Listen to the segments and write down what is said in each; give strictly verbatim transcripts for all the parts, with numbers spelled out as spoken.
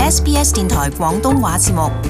S B S 電台廣東話節目。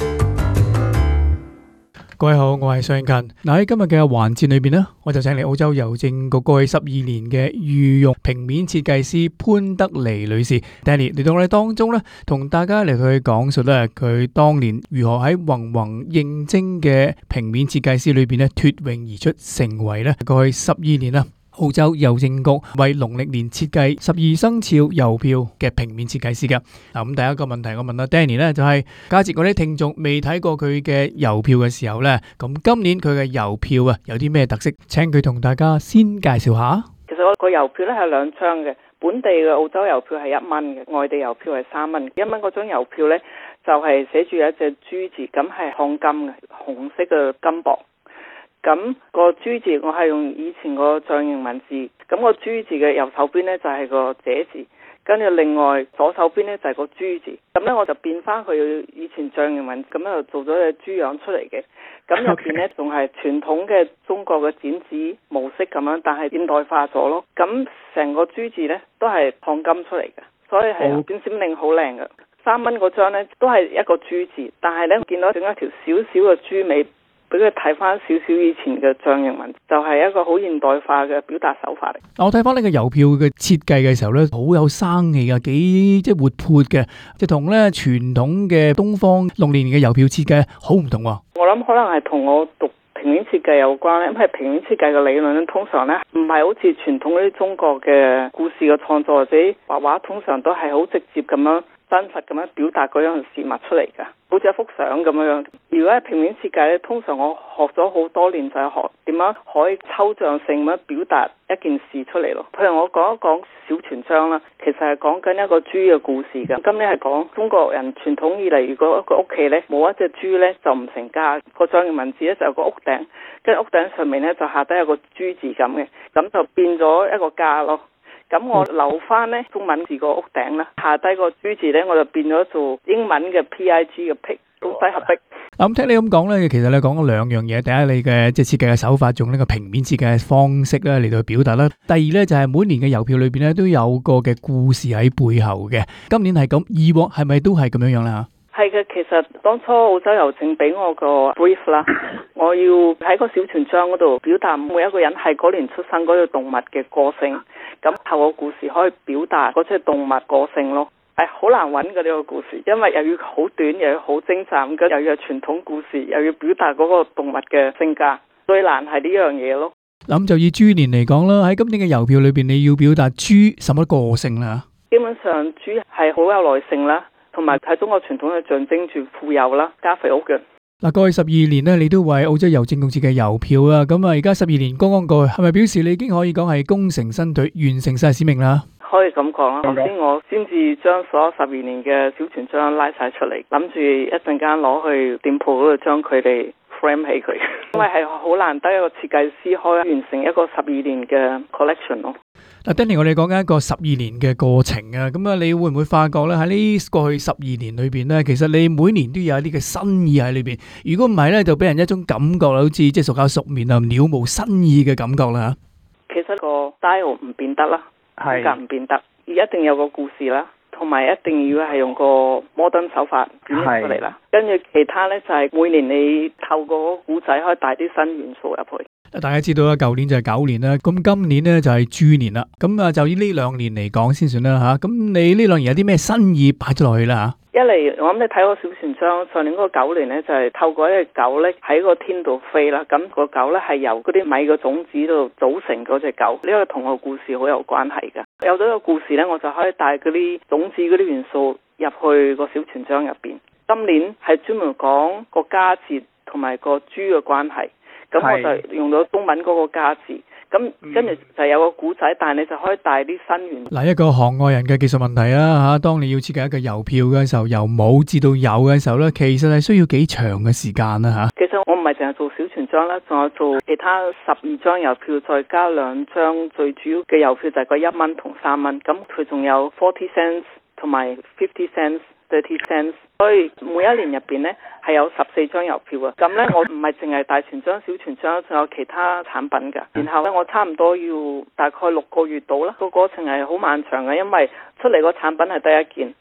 各位好，我係尚近。嗱，喺今日嘅環節裏邊呢，我就請嚟澳洲郵政局過去十二年嘅御用平面設計師潘德妮女士 Danny 嚟到我哋當中呢，同大家嚟去講述咧佢當年如何喺芸芸應徵嘅平面設計師裏邊咧脫穎而出，成為咧過去十二年啦。澳洲郵政局為農曆年設計十二生肖郵票嘅平面設計師㗎。嗱，咁第一個問題我問阿 Danny 咧，就係假設嗰啲聽眾未睇過佢嘅郵票嘅時候咧，咁今年佢嘅郵票啊有啲咩特色？請佢同大家先介紹下。 其實我個郵票咧係兩張嘅，本地嘅澳洲郵票係一蚊嘅，外地郵票係三蚊。一蚊嗰張郵票咧就係寫住有一隻豬字，咁係燙金嘅，紅色嘅金箔。咁個豬字我係用以前個象形文字，咁個豬字嘅右手邊呢就係個者字，跟住另外左手邊呢就係個豬字，咁呢我就變翻佢以前象形文字，咁就做咗隻豬樣出嚟嘅。咁入邊呢仲係傳統嘅中國嘅剪紙模式咁樣，但係現代化咗咯。咁成個豬字呢都係燙金出嚟嘅，所以係閃閃令好靚嘅。三蚊嗰張呢都係一個豬字，但係呢見到整一條小小嘅豬尾，俾佢睇翻少少以前嘅象形文字，就係、是、一個好現代化嘅表達手法嚟。 我睇翻呢個郵票嘅設計嘅時候咧，好有生氣啊，幾即係活潑嘅，即係同咧傳統嘅東方龍年嘅郵票設計好唔同。 我諗可能係同我讀平面設計有關咧，因為平面設計嘅理論咧，通常咧唔係好似傳統嗰啲中國嘅故事嘅創作或者畫畫，通常都係好直接咁樣真實咁樣表達嗰樣事物出嚟㗎，好似一幅相咁樣。如果係平面設計咧，通常我學咗好多年就係學點樣可以抽象性咁樣表達一件事出嚟咯。譬如我講一講小全章啦，其實係講緊一個豬嘅故事㗎。今年係講中國人傳統以嚟，如果一個屋企咧冇一隻豬咧就唔成家。個象形文字咧就有個屋頂，跟住屋頂上面咧就下底有個豬字咁嘅，咁就變咗一個家咯。咁我留翻呢中文字個屋頂啦，下低個豬字呢，我就變咗做英文嘅 P I G 嘅 pig， 公仔合璧。 咁聽你咁講咧，其實你講咗兩樣嘢，第一你嘅即係設計嘅手法，用呢個平面設計嘅方式咧嚟到表達啦。第二咧就係每年嘅郵票裏邊咧都有個嘅故事喺背後嘅。今年係咁，以往係咪都係咁樣樣啦？ 係嘅，其實當初澳洲郵政俾我個 brief 啦，我要喺個小全章嗰度表達每一個人係嗰年出生嗰隻動物嘅個性，咁透過故事可以表達嗰隻動物個性咯。係好難揾嘅呢個故事，因為又要好短，又要好精湛，又要有傳統故事，又要表達嗰個動物嘅性格，最難係呢樣嘢咯。 咁就以豬年嚟講啦，喺今年嘅郵票裏邊，你要表達豬什麼個性啦？ 基本上豬係好有耐性啦。同埋喺中國傳統嘅象徵住富有啦，家肥屋嘅。 嗱，過去十二年呢，你都為澳洲郵政局設計郵票啊，咁啊，而家十二年剛剛過去，係咪表示你已經可以講係功成身退，完成晒使命啦？ 可以咁講啦。頭先我先至將所有十二年嘅小全章拉晒出嚟，諗住一陣間攞去店鋪嗰度將佢哋 frame 起佢，因為係好難得一個設計師可以完成一個十二年嘅 collection 咯。 嗱 Danny 我哋講緊一個十二年嘅過程啊，咁啊，你會唔會發覺咧喺呢過去十二年裏邊咧，其實你每年都有一啲嘅新意喺裏邊。如果唔係咧，就俾人一種感覺好似即係熟口熟面啊，了無新意嘅感覺啦。 其實個 style 唔變得啦，風格唔變得，而一定有個故事啦，同埋一定要係用個 modern 手法演繹出嚟啦。跟住其他咧就係每年你透過個故仔可以帶啲新元素入去。 大家知道啦，舊年就係狗年啦，咁今年咧就係豬年啦。咁啊，就以呢兩年嚟講先算啦吓。咁你呢兩年有啲咩新意擺咗落去啦吓？ 一嚟我諗你睇個小全章，上年嗰個狗年咧就係透過一隻狗咧喺個天度飛啦。咁個狗咧係由嗰啲米嘅種子度組成嗰隻狗，呢個同個故事好有關係噶。有咗個故事咧，我就可以帶嗰啲種子嗰啲元素入去個小全章入邊。今年係專門講個家節同埋個豬嘅關係。咁我就用咗中文嗰個家字，咁跟住就有個古仔，但係你就可以帶啲新元素。 嗱，一個行外人嘅技術問題啦嚇，當你要設計一個郵票嘅時候，由冇至到有嘅時候咧，其實係需要幾長嘅時間啦嚇。 其實我唔係淨係做小全章啦，仲有做其他十二張郵票，再加兩張最主要嘅郵票，就係個一蚊同三蚊。咁佢仲有 forty cents 同埋 fifty cents、thirty cents。所以每一年入邊呢係有十四張郵票啊，咁呢，我唔係淨係大全章、小全章，仲有其他產品噶。然後呢，我差唔多要大概六個月到啦，個過程係好漫長嘅，因為出嚟個產品係得一件，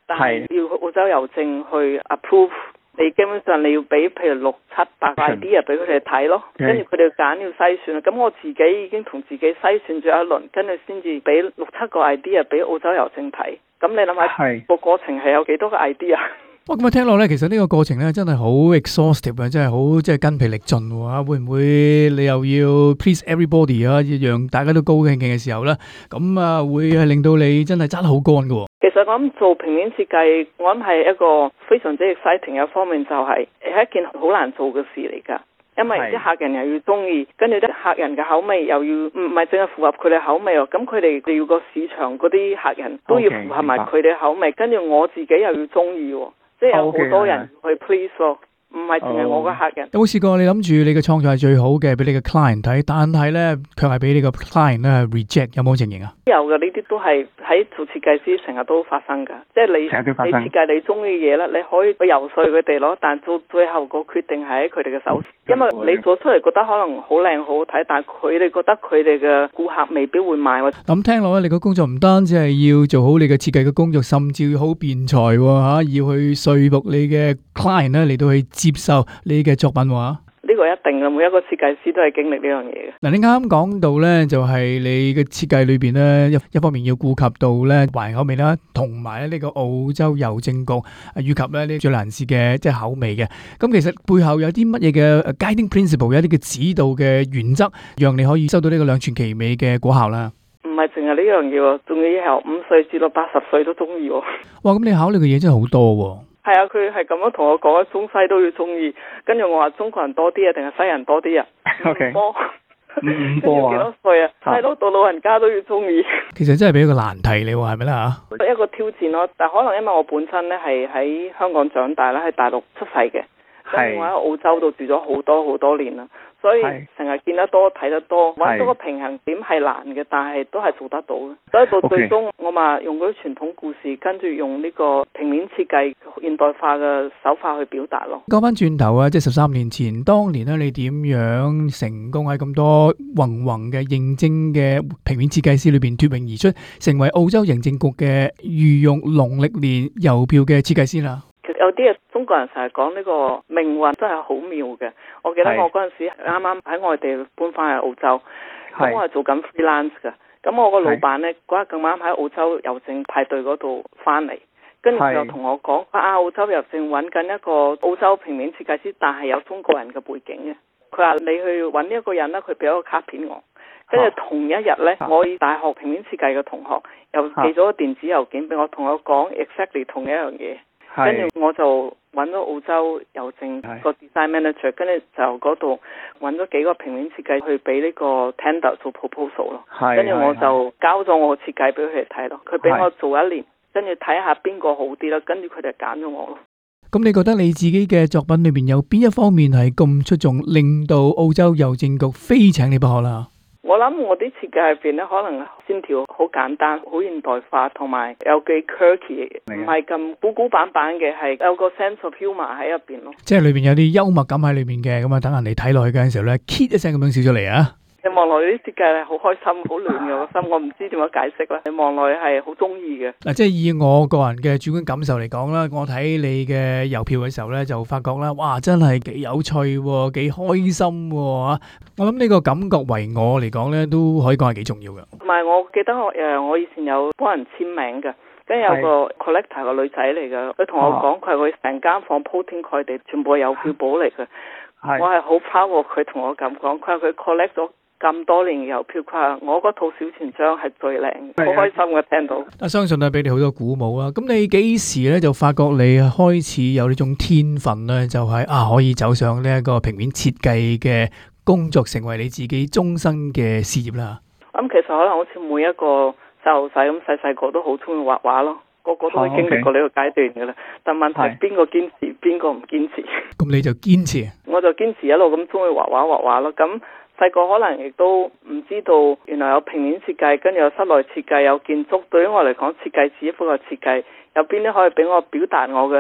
但係要澳洲郵政去 approve。你基本上你要俾譬如六七百個 idea 俾佢哋睇咯，跟住佢哋揀要篩選啦。咁我自己已經同自己篩選咗一輪，跟住先至俾六七個 idea 俾澳洲郵政睇。咁你諗下個過程係有幾多個 idea？ 哇！咁啊聽落咧，其實呢個過程咧真係好 exhaustive 啊，真係好即係筋疲力盡喎。會唔會你又要 please everybody 啊，讓大家都高興興嘅時候咧，咁啊會係令到你真係揸得好乾㗎喎。 其實我諗做平面設計，我諗係一個非常之 exciting 嘅方面，就係係一件好難做嘅事嚟㗎。因為啲客人又要中意，跟住啲客人嘅口味又要唔係淨係符合佢哋口味喎，咁佢哋要個市場嗰啲客人都要符合埋佢哋口味，跟住我自己又要中意喎，即係有好多人去 please 咯。唔係淨係我個客人。有冇試過你諗住你嘅創作係最好嘅，俾你嘅 client 睇，但係咧卻係俾你個 client 咧 reject，有冇情形啊？ 有嘅，呢啲都係喺做設計師成日都發生㗎。即係你你設計你中意嘅嘢咧，你可以去游說佢哋咯，但到最後個決定係喺佢哋嘅手。因為你做出嚟覺得可能好靚好好睇，但係佢哋覺得佢哋嘅顧客未必會買。 咁聽落咧，你個工作唔單止係要做好你嘅設計嘅工作，甚至要好辯才喎嚇，要去說服你嘅 client 咧嚟到去接受你嘅作品喎。 呢個一定嘅，每一個設計師都係經歷呢樣嘢嘅。 嗱，你啱啱講到咧，就係你嘅設計裏邊咧，一一方面要顧及到咧華人口味啦，同埋咧呢個澳洲郵政局，以及咧呢最難試嘅即係口味嘅。咁其實背後有啲乜嘢嘅 guiding principle，有一啲嘅指導嘅原則，讓你可以收到呢個兩全其美嘅果效啦。 唔係淨係呢樣嘢喎，仲要由五歲至到八十歲都中意喎。 哇！咁你考慮嘅嘢真係好多喎。 係啊，佢係咁樣同我講，中西都要中意。跟住我話中國人多啲啊，定係西人多啲啊？ O K， 波， 五波啊！ 幾多歲啊？細佬到老人家都要中意。 其實真係俾一個難題你喎，係咪啦嚇？ 一個挑戰咯，但可能因為我本身咧係喺香港長大啦，喺大陸出世嘅，跟住我喺澳洲度住咗好多好多年啦。所以成日見得多睇得多，揾到個平衡點係難嘅，但係都係做得到嘅。所以到最終 Okay. 我咪用嗰啲傳統故事，跟住用呢個平面設計現代化嘅手法去表達咯。 講翻轉頭啊，即係十三年前，當年咧你點樣成功喺咁多芸芸嘅應徵嘅平面設計師裏邊脫穎而出，成為澳洲郵政局嘅御用農曆年郵票嘅設計師啦？ 其實有啲嘢中國人成日講呢個命運真係好妙嘅。我記得我嗰陣時啱啱喺外地搬翻去澳洲，咁我係做緊 freelance 嘅。咁我個老闆呢，嗰日咁啱喺澳洲郵政派對嗰度翻嚟，跟住就同我講啊，澳洲郵政揾緊一個澳洲平面設計師，但係有中國人嘅背景嘅。佢話你去揾呢一個人啦，佢俾咗個卡片我。跟住同一日呢，我大學平面設計嘅同學又寄咗個電子郵件俾我，同我講 exactly 同一樣嘢。跟住我就揾咗澳洲郵政個 design manager，跟住就嗰度揾咗幾個平面設計去俾呢個 tender 做 proposal 咯。跟住我就交咗我個設計俾佢哋睇咯。佢俾我做一年，跟住睇下邊個好啲啦。跟住佢哋揀咗我咯。咁你覺得你自己嘅作品裏面有邊一方面係咁出眾，令到澳洲郵政局非請你不可啦？我諗我啲設計入邊咧，可能線條好簡單，好現代化，同埋有幾 quirky，唔係咁古古板板嘅，係有個 sense of humour 喺入邊咯。即係裏邊有啲幽默感喺裏面嘅，咁啊等人哋睇落去嗰陣時候咧 ，kit 一聲咁樣笑咗嚟啊！你望落去啲設計係好開心，好暖嘅個心，我唔知點樣解釋啦。你望落去係好中意嘅。嗱，即係以我個人嘅主觀感受嚟講啦，我睇你嘅郵票嘅時候咧，就發覺啦，哇，真係幾有趣，幾開心喎！我諗呢個感覺為我嚟講咧，都可以講係幾重要嘅。同埋我記得我誒，我以前有幫人簽名嘅，跟住有個 collector 個女仔嚟嘅，佢同我講佢係佢成間房鋪天蓋地，全部係郵票簿嚟嘅。我係好 proud 佢同我咁講，佢話佢 collect 咗咁多年嘅郵票，佢話我嗰套小錢張係最靚，好開心嘅聽到。啊，相信啊，俾你好多鼓舞啦。咁你幾時咧就發覺你開始有呢種天分咧，就係啊可以走上呢一個平面設計嘅工作，成為你自己終身嘅事業啦？咁其實可能好似每一個細路仔咁，細細個都好中意畫畫咯，個個都會經歷過呢個階段噶啦。但問題係邊個堅持，邊個唔堅持？咁你就堅持，我就堅持一路咁中意畫畫畫畫咯。咁細個可能亦都唔知道，原來有平面設計，跟住有室內設計，有建築。對於我嚟講，設計只不過設計，有邊啲可以俾我表達我嘅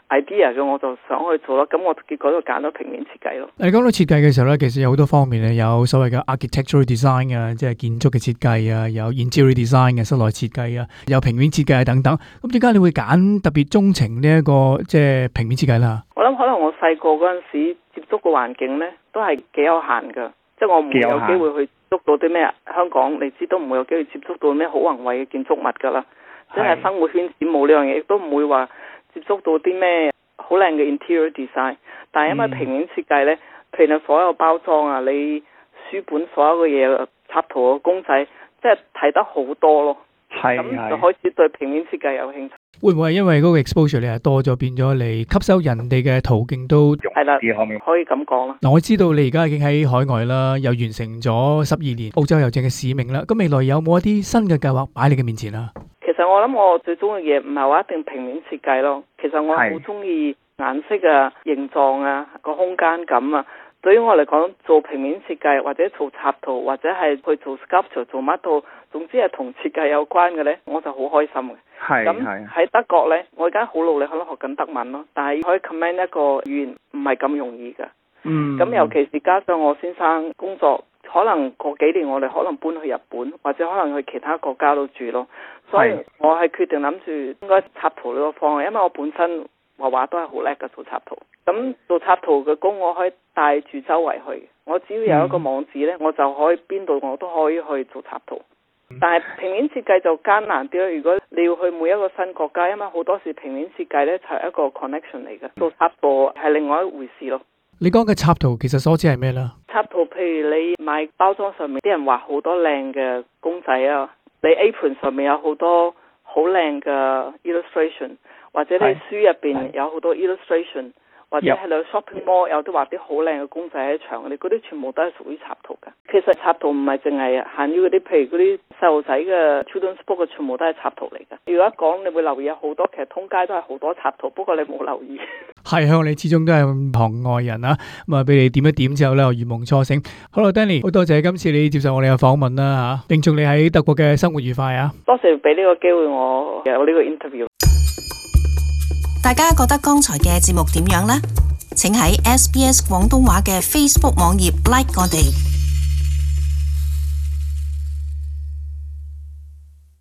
idea 嘅，我就想去做咯。咁我結果就揀咗平面設計咯。 你講到設計嘅時候咧，其實有好多方面咧，有所謂嘅 architectural design 啊，即係建築嘅設計啊，有 interior design 嘅室內設計啊，有平面設計啊等等。咁點解你會揀特別鍾情呢一個即係平面設計啦？ 我諗可能我細個嗰陣時接觸嘅環境咧，都係幾有限㗎，即係我唔會有機會去接觸到啲咩香港，你知都唔會有機會接觸到咩好宏偉嘅建築物㗎啦。即係生活圈子冇呢樣嘢，亦都唔會話接觸到啲咩好靚嘅 interior design。但係因為平面設計咧，譬如你所有包裝啊，你書本所有嘅嘢插圖嘅公仔，即係睇得好多咯。係咁就開始對平面設計有興趣。 會唔會係因為嗰個 exposure 你係多咗，變咗你吸收人哋嘅途徑都係啦，可以咁講啦。 嗱，我知道你而家已經喺海外啦，又完成咗十二年澳洲郵政嘅使命啦。咁未來有冇一啲新嘅計劃擺你嘅面前啊？ 其實我諗我最中意嘅嘢唔係話一定平面設計咯。其實我好中意顏色啊、形狀啊、個空間感啊。對於我嚟講，做平面設計或者做插圖或者係去做 sculpture 做乜都，總之係同設計有關嘅呢，我就好開心嘅。係咁喺德國呢，我而家好努力喺度學緊德文咯，但係可以 command 一個語言唔係咁容易㗎。嗯。咁尤其是加上我先生工作，可能過幾年我哋可能搬去日本，或者可能去其他國家都住咯。所以我係決定諗住應該插圖呢個方向，因為我本身畫畫都係好叻嘅做插圖。咁做插圖嘅工我可以帶住周圍去，我只要有一個網址呢，我就可以邊度我都可以去做插圖。但係平面設計就艱難啲咯。如果你要去每一個新國家，因為好多時平面設計呢就係一個 connection 嚟嘅，做插圖係另外一回事咯。 你講嘅插圖其實所指係咩呢？ 插圖譬如你買包裝上面啲人畫好多靚嘅公仔啊，你 apron 上面有好多好靚嘅 illustration， 或者你書入邊有好多 illustration。或者係你 shopping mall 有啲畫啲好靚嘅公仔喺牆，你嗰啲全部都係屬於插圖嘅。其實插圖唔係淨係限於嗰啲，譬如嗰啲細路仔嘅 children's book 嘅，全部都係插圖嚟嘅。如果一講，你會留意有好多，其實通街都係好多插圖，不過你冇留意。係啊，你始終都係行外人啊，咁啊俾你點一點之後咧，我如夢初醒。好啦 Danny， 好多謝今次你接受我哋嘅訪問啦嚇，並祝你喺德國嘅生活愉快啊！多謝俾呢個機會我有呢個 interview。 大家覺得剛才嘅節目點樣呢？請喺 S B S 廣東話嘅 Facebook 網頁 like 我哋。